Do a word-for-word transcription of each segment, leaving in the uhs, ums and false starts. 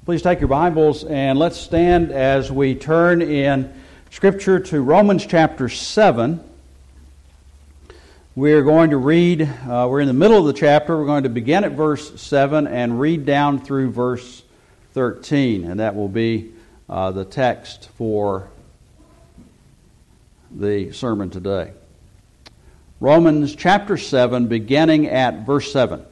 Please take your Bibles and let's stand as we turn in Scripture to Romans chapter seven. We're going to read, uh, we're in the middle of the chapter, we're going to begin at verse seven and read down through verse thirteen, and that will be uh, the text for the sermon today. Romans chapter seven, beginning at verse seven.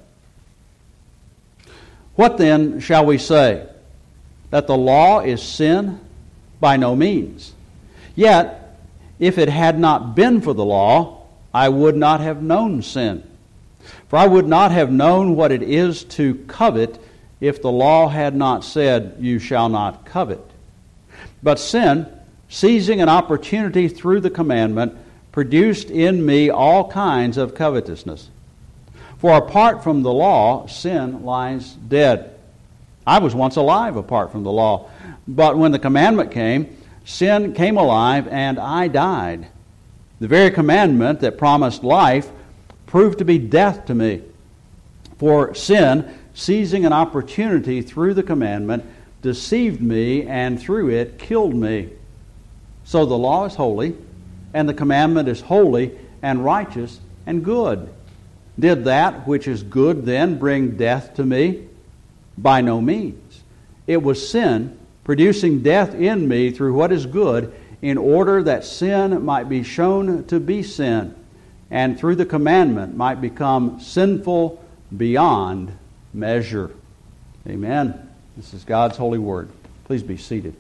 What then shall we say? That the law is sin? By no means. Yet, if it had not been for the law, I would not have known sin. For I would not have known what it is to covet if the law had not said, you shall not covet. But sin, seizing an opportunity through the commandment, produced in me all kinds of covetousness. For apart from the law, sin lies dead. I was once alive apart from the law. But when the commandment came, sin came alive and I died. The very commandment that promised life proved to be death to me. For sin, seizing an opportunity through the commandment, deceived me and through it killed me. So the law is holy, and the commandment is holy and righteous and good. Did that which is good then bring death to me? By no means. It was sin producing death in me through what is good, in order that sin might be shown to be sin, and through the commandment might become sinful beyond measure. Amen. This is God's holy word. Please be seated.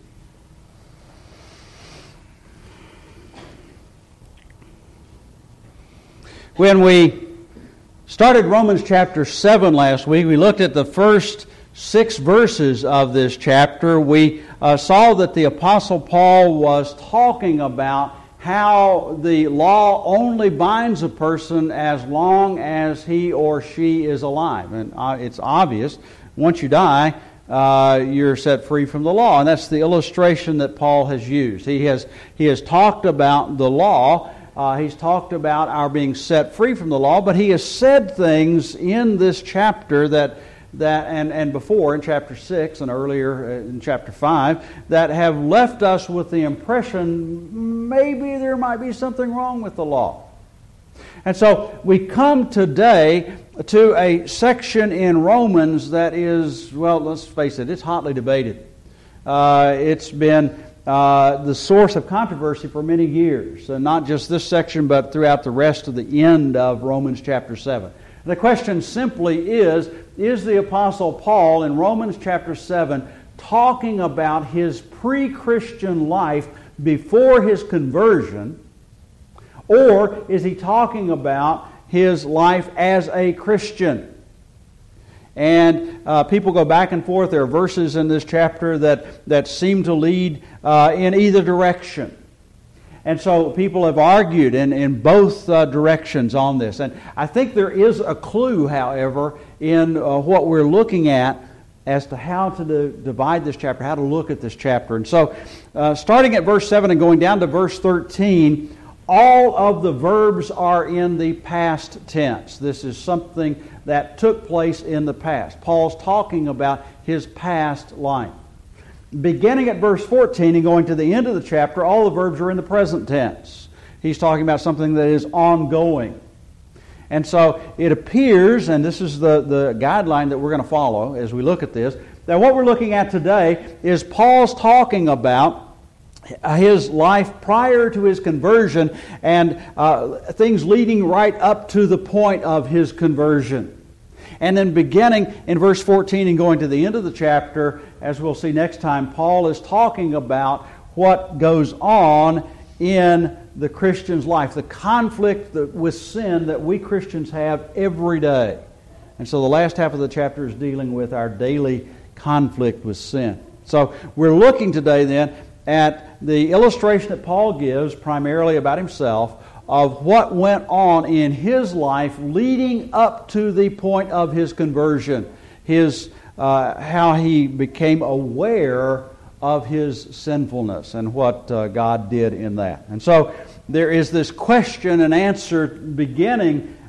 When we started Romans chapter seven last week, we looked at the first six verses of this chapter. We uh, saw that the Apostle Paul was talking about how the law only binds a person as long as he or she is alive. And uh, it's obvious, once you die, uh, you're set free from the law. And that's the illustration that Paul has used. He has, he has talked about the law. Uh, he's talked about our being set free from the law, but he has said things in this chapter that that and, and before in chapter six and earlier in chapter five that have left us with the impression maybe there might be something wrong with the law. And so we come today to a section in Romans that is, well, let's face it, it's hotly debated. Uh, it's been uh, the source of controversy for many years, and not just this section but throughout the rest of the end of Romans chapter seven. The question simply is, is the Apostle Paul in Romans chapter seven talking about his pre-Christian life before his conversion, or is he talking about his life as a Christian? And uh, people go back and forth. There are verses in this chapter that, that seem to lead uh, in either direction. And so people have argued in, in both uh, directions on this. And I think there is a clue, however, in uh, what we're looking at as to how to do, divide this chapter, how to look at this chapter. And so uh, starting at verse seven and going down to verse thirteen, all of the verbs are in the past tense. This is something that took place in the past. Paul's talking about his past life. Beginning at verse fourteen and going to the end of the chapter, all the verbs are in the present tense. He's talking about something that is ongoing. And so it appears, and this is the, the guideline that we're going to follow as we look at this, that what we're looking at today is Paul's talking about his life prior to his conversion and uh, things leading right up to the point of his conversion. And then beginning in verse fourteen and going to the end of the chapter, as we'll see next time, Paul is talking about what goes on in the Christian's life, the conflict with sin that we Christians have every day. And so the last half of the chapter is dealing with our daily conflict with sin. So we're looking today then at the illustration that Paul gives primarily about himself of what went on in his life leading up to the point of his conversion, his uh, how he became aware of his sinfulness and what uh, God did in that. And so there is this question and answer beginning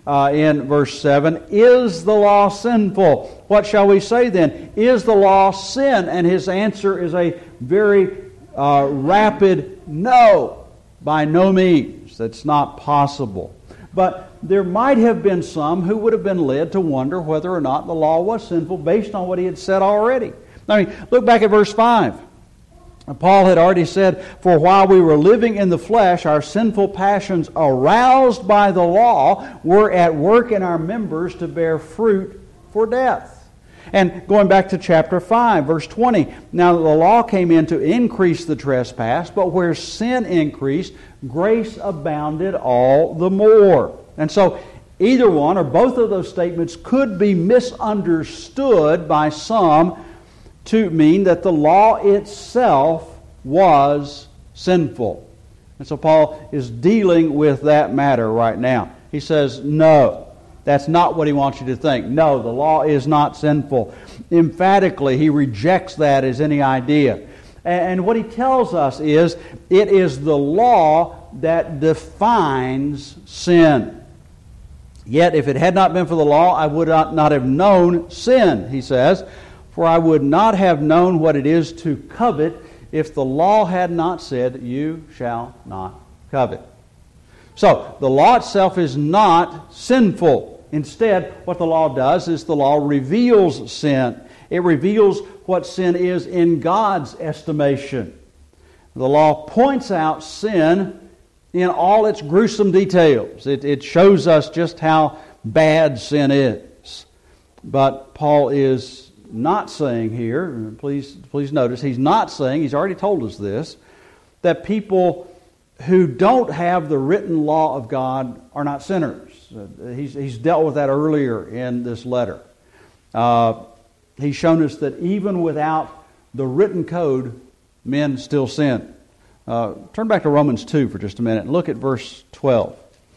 uh, in verse seven, is the law sinful? What shall we say then? Is the law sin? And his answer is a very uh, rapid no. By no means. That's not possible. But there might have been some who would have been led to wonder whether or not the law was sinful based on what he had said already. I mean, look back at verse five. Paul had already said, for while we were living in the flesh, our sinful passions aroused by the law were at work in our members to bear fruit for death. And going back to chapter five, verse twenty, now the law came in to increase the trespass, but where sin increased, grace abounded all the more. And so either one or both of those statements could be misunderstood by some to mean that the law itself was sinful. And so Paul is dealing with that matter right now. He says, no, that's not what he wants you to think. No, the law is not sinful. Emphatically, he rejects that as any idea. And what he tells us is, it is the law that defines sin. Yet, if it had not been for the law, I would not, not have known sin, he says. For I would not have known what it is to covet if the law had not said, you shall not covet. So, the law itself is not sinful. Instead, what the law does is the law reveals sin. It reveals what sin is in God's estimation. The law points out sin in all its gruesome details. It, it shows us just how bad sin is. But Paul is not saying here, please, please notice, he's not saying, he's already told us this, that people who don't have the written law of God are not sinners. Uh, he's, he's dealt with that earlier in this letter. Uh, he's shown us that even without the written code, men still sin. Uh, turn back to Romans two for just a minute and look at verse twelve.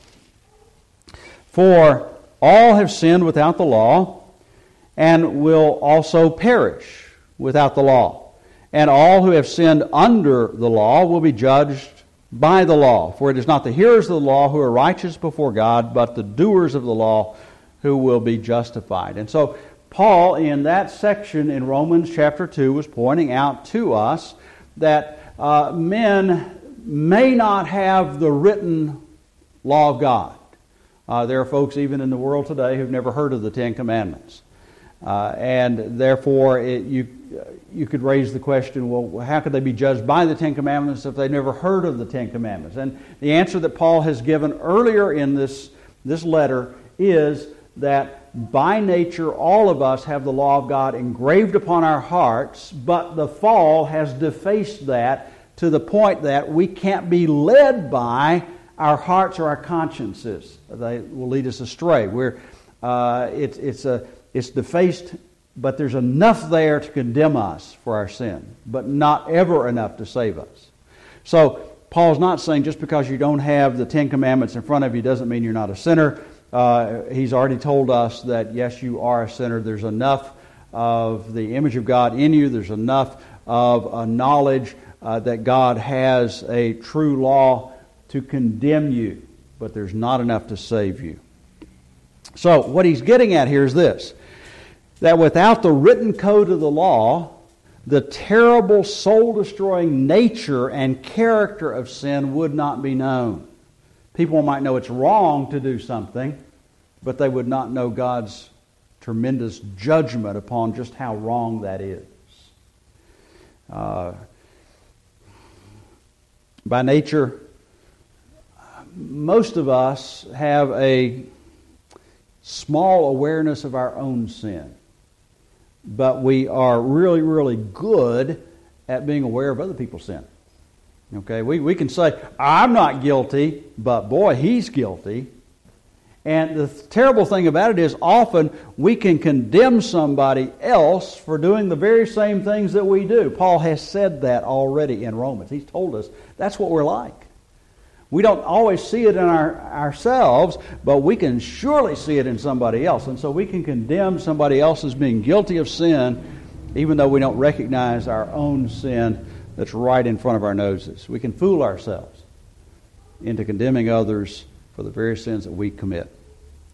For all have sinned without the law, and will also perish without the law. And all who have sinned under the law will be judged by the law. For it is not the hearers of the law who are righteous before God, but the doers of the law who will be justified. And so Paul, in that section in Romans chapter two, was pointing out to us that uh, men may not have the written law of God. Uh, there are folks even in the world today who've never heard of the Ten Commandments. Uh, and therefore, it, you you could raise the question, well, how could they be judged by the Ten Commandments if they've never heard of the Ten Commandments? And the answer that Paul has given earlier in this, this letter is that by nature, all of us have the law of God engraved upon our hearts, but the fall has defaced that to the point that we can't be led by our hearts or our consciences. They will lead us astray. We're, uh, it's, it's a... It's defaced, but there's enough there to condemn us for our sin, but not ever enough to save us. So Paul's not saying just because you don't have the Ten Commandments in front of you doesn't mean you're not a sinner. Uh, he's already told us that, yes, you are a sinner. There's enough of the image of God in you. There's enough of a knowledge uh, that God has a true law to condemn you, but there's not enough to save you. So what he's getting at here is this, that without the written code of the law, the terrible soul-destroying nature and character of sin would not be known. People might know it's wrong to do something, but they would not know God's tremendous judgment upon just how wrong that is. Uh, by nature, most of us have a small awareness of our own sin. But we are really, really good at being aware of other people's sin. Okay, we, we can say, I'm not guilty, but boy, he's guilty. And the terrible thing about it is often we can condemn somebody else for doing the very same things that we do. Paul has said that already in Romans. He's told us that's what we're like. We don't always see it in our, ourselves, but we can surely see it in somebody else. And so we can condemn somebody else as being guilty of sin, even though we don't recognize our own sin that's right in front of our noses. We can fool ourselves into condemning others for the very sins that we commit.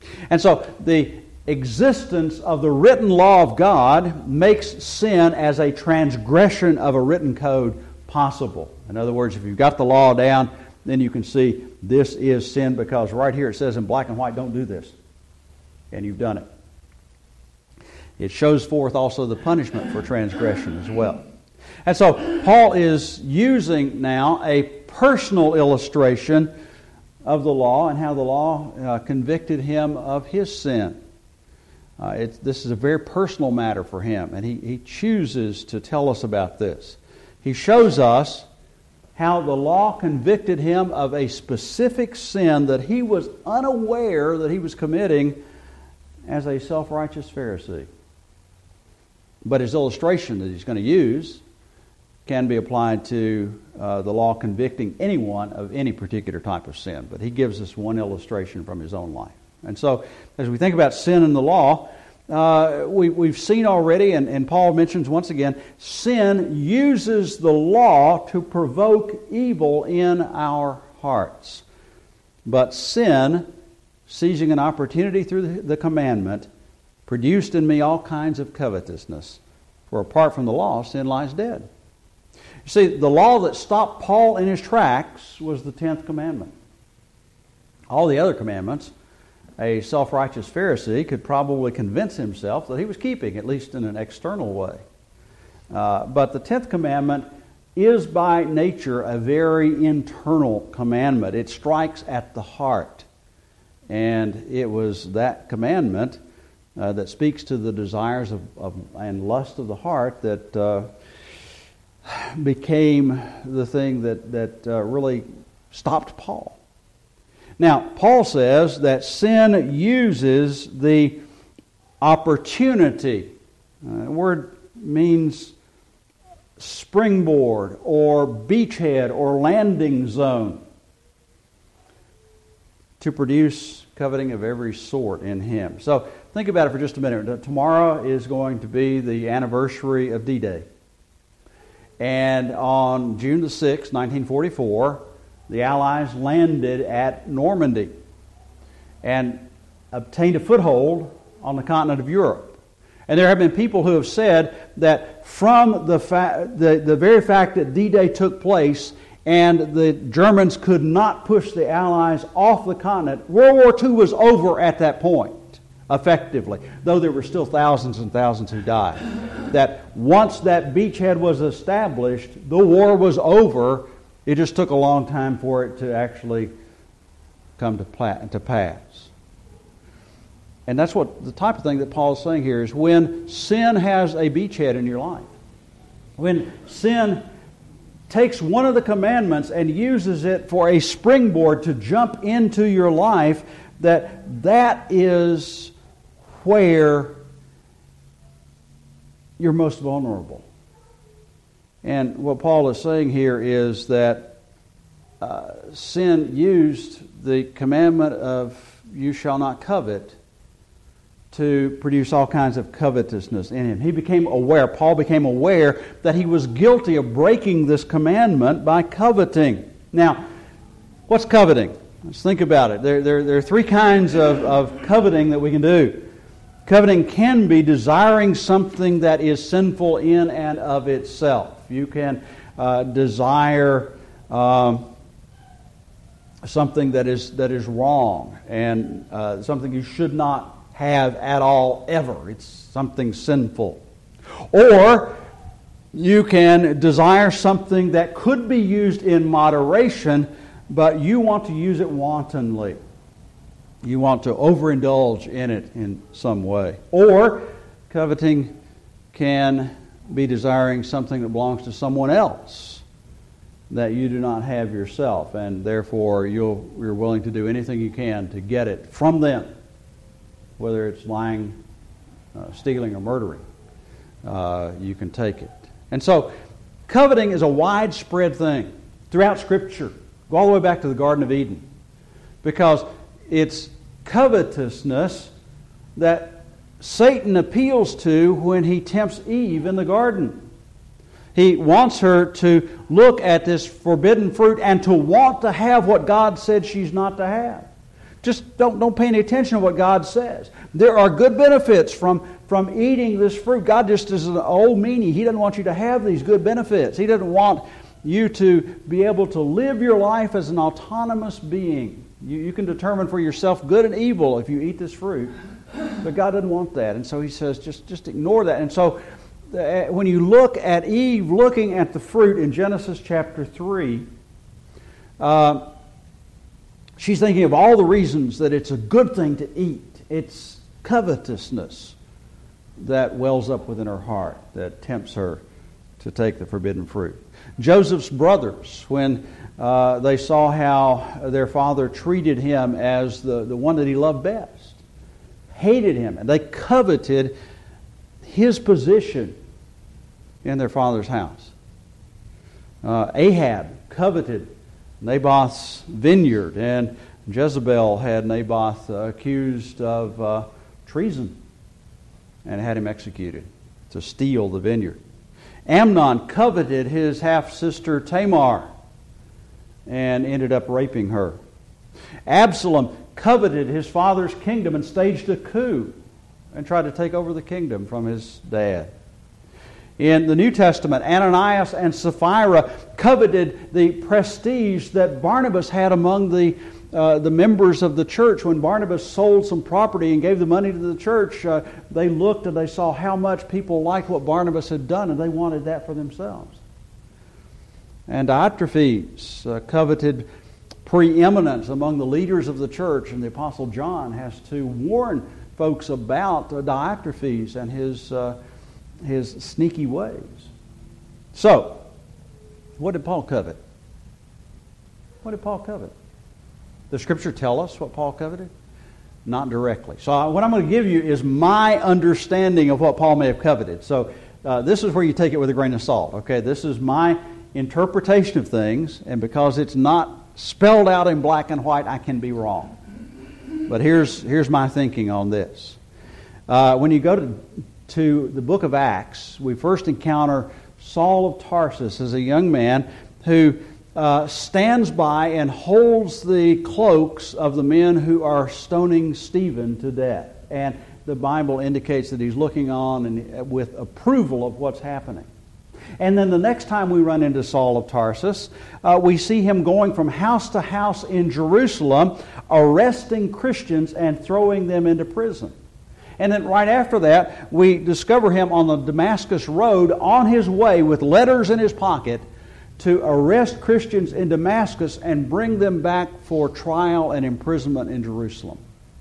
And so the existence of the written law of God makes sin as a transgression of a written code possible. In other words, if you've got the law down, then you can see this is sin, because right here it says in black and white, don't do this. And you've done it. It shows forth also the punishment for transgression as well. And so Paul is using now a personal illustration of the law and how the law uh, convicted him of his sin. Uh, it, this is a very personal matter for him, and he, he chooses to tell us about this. He shows us how the law convicted him of a specific sin that he was unaware that he was committing as a self-righteous Pharisee. But his illustration that he's going to use can be applied to uh, the law convicting anyone of any particular type of sin. But he gives us one illustration from his own life. And so, as we think about sin and the law, uh, we, we've seen already, and, and Paul mentions once again, sin uses the law to provoke evil in our hearts. But sin, seizing an opportunity through the, the commandment, produced in me all kinds of covetousness. For apart from the law, sin lies dead. You see, the law that stopped Paul in his tracks was the tenth commandment. All the other commandments, a self-righteous Pharisee could probably convince himself that he was keeping, at least in an external way. Uh, but the tenth commandment is by nature a very internal commandment. It strikes at the heart. And it was that commandment uh, that speaks to the desires of, of and lust of the heart that uh, became the thing that, that uh, really stopped Paul. Now, Paul says that sin uses the opportunity. Uh, the word means springboard or beachhead or landing zone to produce coveting of every sort in him. So think about it for just a minute. Tomorrow is going to be the anniversary of D-Day. And on June the sixth, nineteen forty-four, the Allies landed at Normandy and obtained a foothold on the continent of Europe. And there have been people who have said that from the, fa- the, the very fact that D-Day took place and the Germans could not push the Allies off the continent, World War Two was over at that point, effectively, though there were still thousands and thousands who died. That once that beachhead was established, the war was over. It just took a long time for it to actually come to, pla- to pass. And that's what the type of thing that Paul is saying here is when sin has a beachhead in your life, when sin takes one of the commandments and uses it for a springboard to jump into your life, that that is where you're most vulnerable. And what Paul is saying here is that uh, sin used the commandment of you shall not covet to produce all kinds of covetousness in him. He became aware, Paul became aware that he was guilty of breaking this commandment by coveting. Now, what's coveting? Let's think about it. There, there, there are three kinds of, of coveting that we can do. Coveting can be desiring something that is sinful in and of itself. You can uh, desire um, something that is that is wrong and uh, something you should not have at all ever. It's something sinful. Or you can desire something that could be used in moderation, but you want to use it wantonly. You want to overindulge in it in some way. Or coveting can be desiring something that belongs to someone else that you do not have yourself, and therefore you'll, you're willing to do anything you can to get it from them, whether it's lying, uh, stealing, or murdering. Uh, you can take it. And so coveting is a widespread thing throughout Scripture. Go all the way back to the Garden of Eden. Because it's covetousness that Satan appeals to when he tempts Eve in the garden. He wants her to look at this forbidden fruit and to want to have what God said she's not to have. just don't, don't pay any attention to what God says. There are good benefits from, from eating this fruit. God just is an old meanie. He doesn't want you to have these good benefits. He doesn't want you to be able to live your life as an autonomous being. You, you can determine for yourself good and evil if you eat this fruit. But God doesn't want that. And so He says, just, just ignore that. And so uh, when you look at Eve looking at the fruit in Genesis chapter three, uh, she's thinking of all the reasons that it's a good thing to eat. It's covetousness that wells up within her heart that tempts her to take the forbidden fruit. Joseph's brothers, when uh, they saw how their father treated him as the, the one that he loved best, hated him, and they coveted his position in their father's house. Uh, Ahab coveted Naboth's vineyard, and Jezebel had Naboth uh, accused of uh, treason and had him executed to steal the vineyard. Amnon coveted his half-sister Tamar and ended up raping her. Absalom coveted his father's kingdom and staged a coup and tried to take over the kingdom from his dad. In the New Testament, Ananias and Sapphira coveted the prestige that Barnabas had among the uh, the members of the church. When Barnabas sold some property and gave the money to the church, uh, they looked and they saw how much people liked what Barnabas had done, and they wanted that for themselves. And Diotrephes uh, coveted preeminence among the leaders of the church, and the Apostle John has to warn folks about uh, Diotrephes and his uh, his sneaky ways. So, what did Paul covet? What did Paul covet? The Scripture tell us what Paul coveted? Not directly. So what I'm going to give you is my understanding of what Paul may have coveted. So uh, this is where you take it with a grain of salt. Okay, this is my interpretation of things, and because it's not spelled out in black and white, I can be wrong. But here's here's my thinking on this. Uh, when you go to to the book of Acts, we first encounter Saul of Tarsus as a young man who uh, stands by and holds the cloaks of the men who are stoning Stephen to death. And the Bible indicates that he's looking on and with approval of what's happening. And then the next time we run into Saul of Tarsus, uh, we see him going from house to house in Jerusalem, arresting Christians and throwing them into prison. And then right after that, we discover him on the Damascus road on his way with letters in his pocket to arrest Christians in Damascus and bring them back for trial and imprisonment in Jerusalem.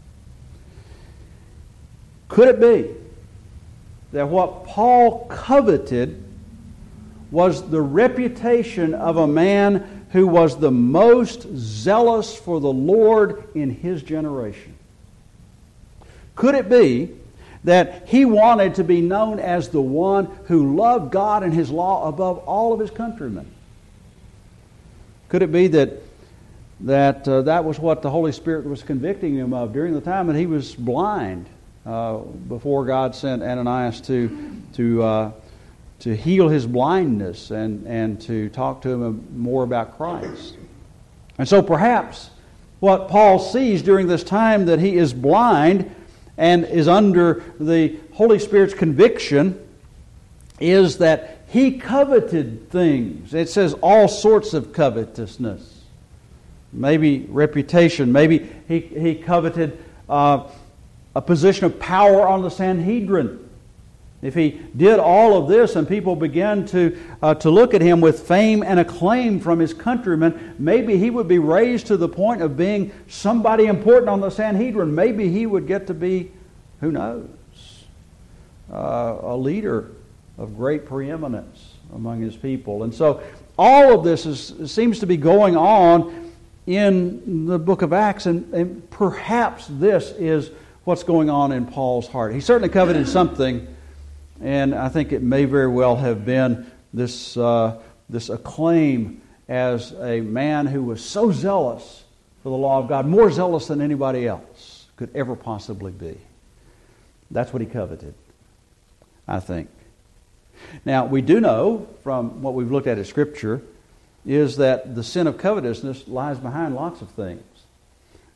Could it be that what Paul coveted was the reputation of a man who was the most zealous for the Lord in his generation? Could it be that he wanted to be known as the one who loved God and His law above all of his countrymen? Could it be that that uh, that was what the Holy Spirit was convicting him of during the time that he was blind uh, before God sent Ananias to to uh, to heal his blindness and, and to talk to him more about Christ? And so perhaps what Paul sees during this time that he is blind and is under the Holy Spirit's conviction is that he coveted things. It says all sorts of covetousness. Maybe reputation. Maybe he, he coveted uh, a position of power on the Sanhedrin. If he did all of this and people began to uh, to look at him with fame and acclaim from his countrymen, maybe he would be raised to the point of being somebody important on the Sanhedrin. Maybe he would get to be, who knows, uh, a leader of great preeminence among his people. And so all of this is, seems to be going on in the book of Acts, and, and perhaps this is what's going on in Paul's heart. He certainly coveted something. And I think it may very well have been this uh, this acclaim as a man who was so zealous for the law of God, more zealous than anybody else could ever possibly be. That's what he coveted, I think. Now, we do know from what we've looked at in Scripture is that the sin of covetousness lies behind lots of things.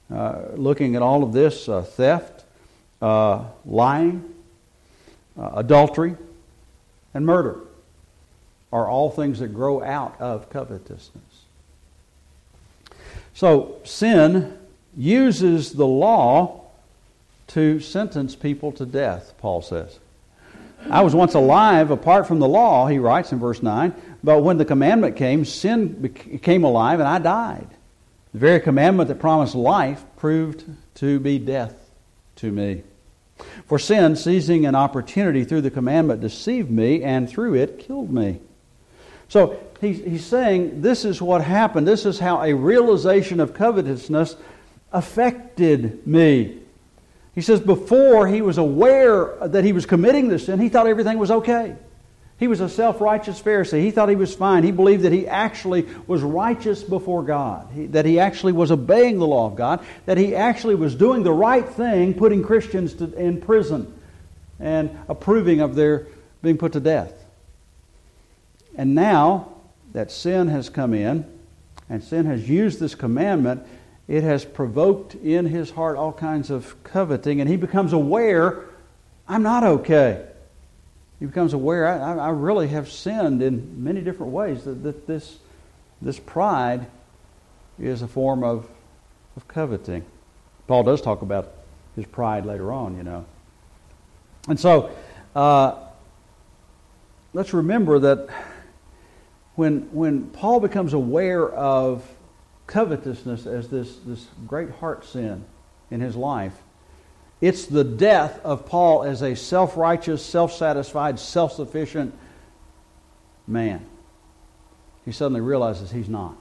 uh, looking at all of this, uh, theft, uh, lying, uh, adultery, and murder are all things that grow out of covetousness. So sin uses the law to sentence people to death, Paul says. I was once alive apart from the law, he writes in verse nine, but when the commandment came, sin became alive and I died. The very commandment that promised life proved to be death to me. For sin, seizing an opportunity through the commandment, deceived me and through it killed me. So he's, he's saying this is what happened. This is how a realization of covetousness affected me. He says before he was aware that he was committing this sin, he thought everything was okay. He was a self-righteous Pharisee. He thought he was fine. He believed that he actually was righteous before God, he, that he actually was obeying the law of God, that he actually was doing the right thing, putting Christians to, in prison and approving of their being put to death. And now that sin has come in and sin has used this commandment, it has provoked in his heart all kinds of coveting, and he becomes aware, I'm not okay. He becomes aware, I, I really have sinned in many different ways, that, that this, this pride is a form of, of coveting. Paul does talk about his pride later on, you know. And so, uh, let's remember that when, when Paul becomes aware of covetousness as this, this great heart sin in his life, it's the death of Paul as a self-righteous, self-satisfied, self-sufficient man. He suddenly realizes he's not.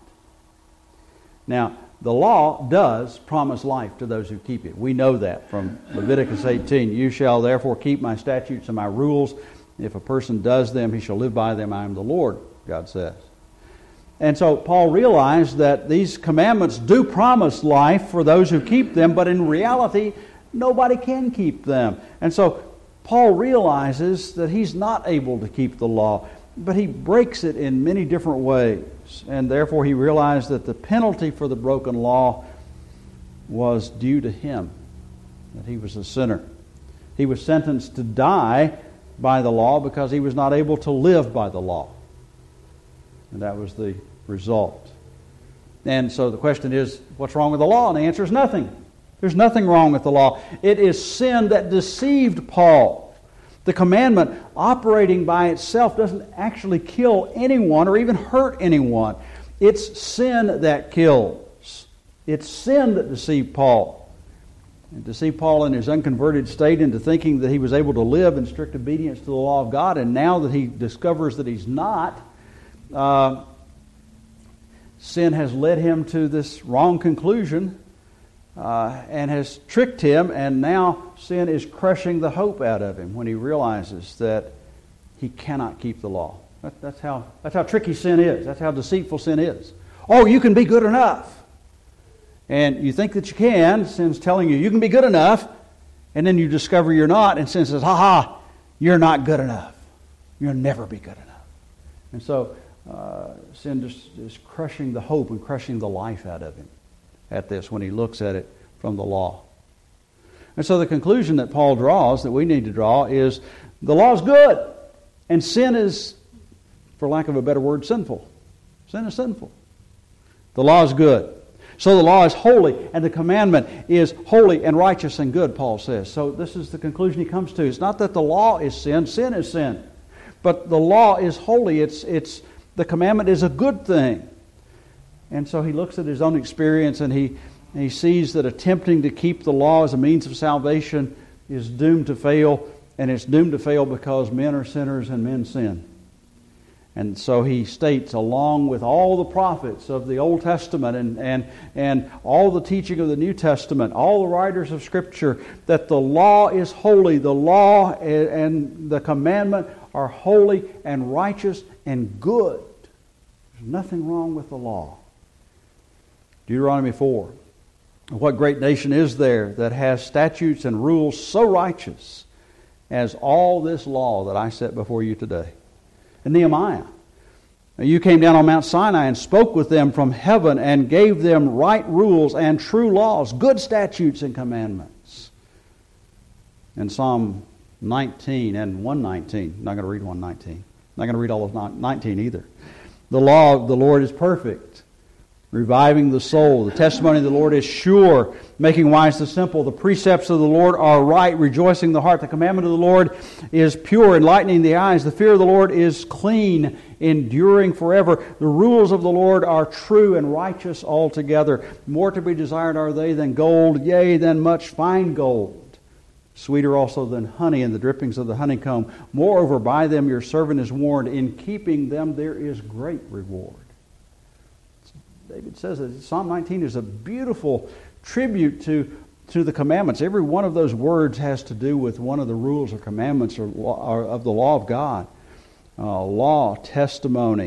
Now, the law does promise life to those who keep it. We know that from Leviticus eighteen. You shall therefore keep my statutes and my rules. If a person does them, he shall live by them. I am the Lord, God says. And so Paul realized that these commandments do promise life for those who keep them, but in reality, nobody can keep them. And so Paul realizes that he's not able to keep the law, but he breaks it in many different ways. And therefore he realized that the penalty for the broken law was due to him, that he was a sinner. He was sentenced to die by the law because he was not able to live by the law. And that was the result. And so the question is, what's wrong with the law? And the answer is nothing. There's nothing wrong with the law. It is sin that deceived Paul. The commandment operating by itself doesn't actually kill anyone or even hurt anyone. It's sin that kills. It's sin that deceived Paul. And deceived Paul in his unconverted state into thinking that he was able to live in strict obedience to the law of God. And now that he discovers that he's not, uh, sin has led him to this wrong conclusion uh, and has tricked him, and now sin is crushing the hope out of him when he realizes that he cannot keep the law. That, that's how that's how tricky sin is. That's how deceitful sin is. Oh, you can be good enough. And you think that you can. Sin's telling you you can be good enough, and then you discover you're not, and sin says, ha ha, you're not good enough. You'll never be good enough. And so Uh, sin just is crushing the hope and crushing the life out of him at this when he looks at it from the law. And so the conclusion that Paul draws, that we need to draw, is the law is good and sin is, for lack of a better word, sinful. Sin is sinful. The law is good. So the law is holy and the commandment is holy and righteous and good, Paul says. So this is the conclusion he comes to. It's not that the law is sin. Sin is sin. But the law is holy. It's it's The commandment is a good thing. And so he looks at his own experience and he, he sees that attempting to keep the law as a means of salvation is doomed to fail. And it's doomed to fail because men are sinners and men sin. And so he states, along with all the prophets of the Old Testament and, and, and all the teaching of the New Testament, all the writers of Scripture, that the law is holy. The law and the commandment are holy and righteous and good. There's nothing wrong with the law. Deuteronomy four. What great nation is there that has statutes and rules so righteous as all this law that I set before you today? And Nehemiah. You came down on Mount Sinai and spoke with them from heaven and gave them right rules and true laws, good statutes and commandments. In Psalm nineteen and one nineteen, not going to read one nineteen, not going to read all of nineteen either. The law of the Lord is perfect, reviving the soul. The testimony of the Lord is sure, making wise the simple. The precepts of the Lord are right, rejoicing the heart. The commandment of the Lord is pure, enlightening the eyes. The fear of the Lord is clean, enduring forever. The rules of the Lord are true and righteous altogether. More to be desired are they than gold, yea, than much fine gold. Sweeter also than honey and the drippings of the honeycomb. Moreover, by them your servant is warned. In keeping them there is great reward. David says that Psalm nineteen is a beautiful tribute to, to the commandments. Every one of those words has to do with one of the rules or commandments or, law, or of the law of God. Uh, law, testimony,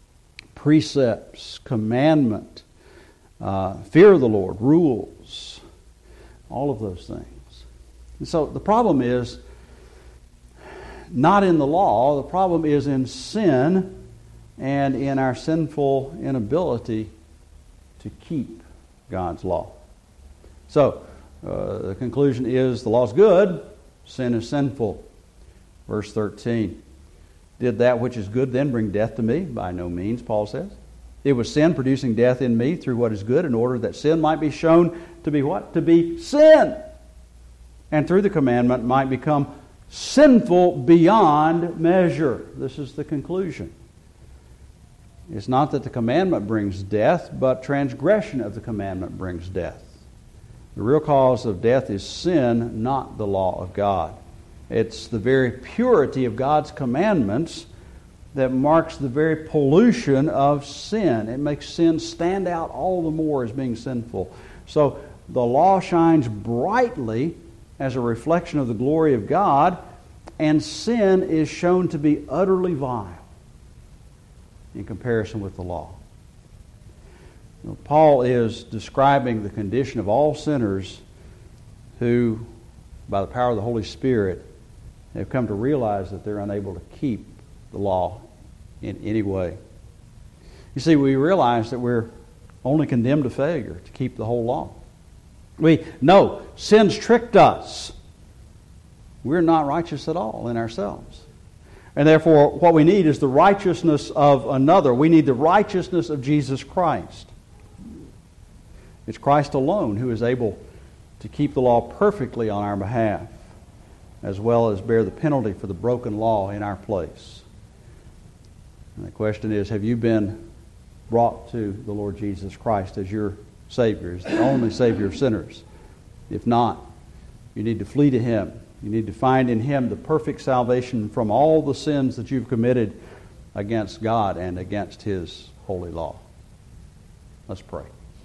precepts, commandment, uh, fear of the Lord, rules, all of those things. And so the problem is not in the law. The problem is in sin and in our sinful inability to keep God's law. So, uh, the conclusion is the law is good, sin is sinful. Verse thirteen. Did that which is good then bring death to me? By no means, Paul says. It was sin producing death in me through what is good, in order that sin might be shown to be what? To be sin. And through the commandment might become sinful beyond measure. This is the conclusion. It's not that the commandment brings death, but transgression of the commandment brings death. The real cause of death is sin, not the law of God. It's the very purity of God's commandments that marks the very pollution of sin. It makes sin stand out all the more as being sinful. So the law shines brightly as a reflection of the glory of God, and sin is shown to be utterly vile in comparison with the law. You know, Paul is describing the condition of all sinners who, by the power of the Holy Spirit, have come to realize that they're unable to keep the law in any way. You see, we realize that we're only condemned to failure to keep the whole law. We know sin's tricked us. We're not righteous at all in ourselves. And therefore, what we need is the righteousness of another. We need the righteousness of Jesus Christ. It's Christ alone who is able to keep the law perfectly on our behalf, as well as bear the penalty for the broken law in our place. And the question is, have you been brought to the Lord Jesus Christ as your Savior, as the only Savior of sinners? If not, you need to flee to Him. You need to find in Him the perfect salvation from all the sins that you've committed against God and against His holy law. Let's pray.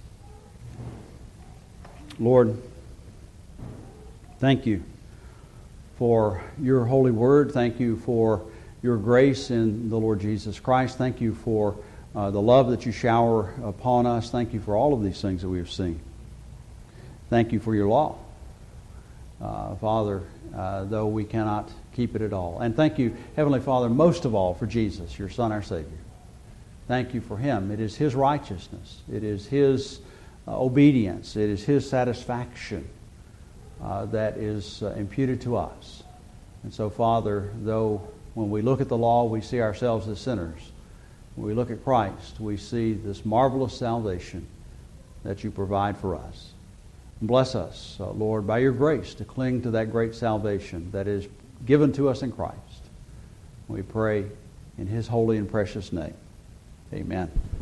Lord, thank you for your holy word. Thank you for your grace in the Lord Jesus Christ. Thank you for uh, the love that you shower upon us. Thank you for all of these things that we have seen. Thank you for your law. Uh, Father, uh, though we cannot keep it at all. And thank you, Heavenly Father, most of all for Jesus, your Son, our Savior. Thank you for Him. It is His righteousness. It is His uh, obedience. It is His satisfaction uh, that is uh, imputed to us. And so, Father, though when we look at the law, we see ourselves as sinners, when we look at Christ, we see this marvelous salvation that you provide for us. Bless us, uh, Lord, by your grace to cling to that great salvation that is given to us in Christ. We pray in His holy and precious name. Amen.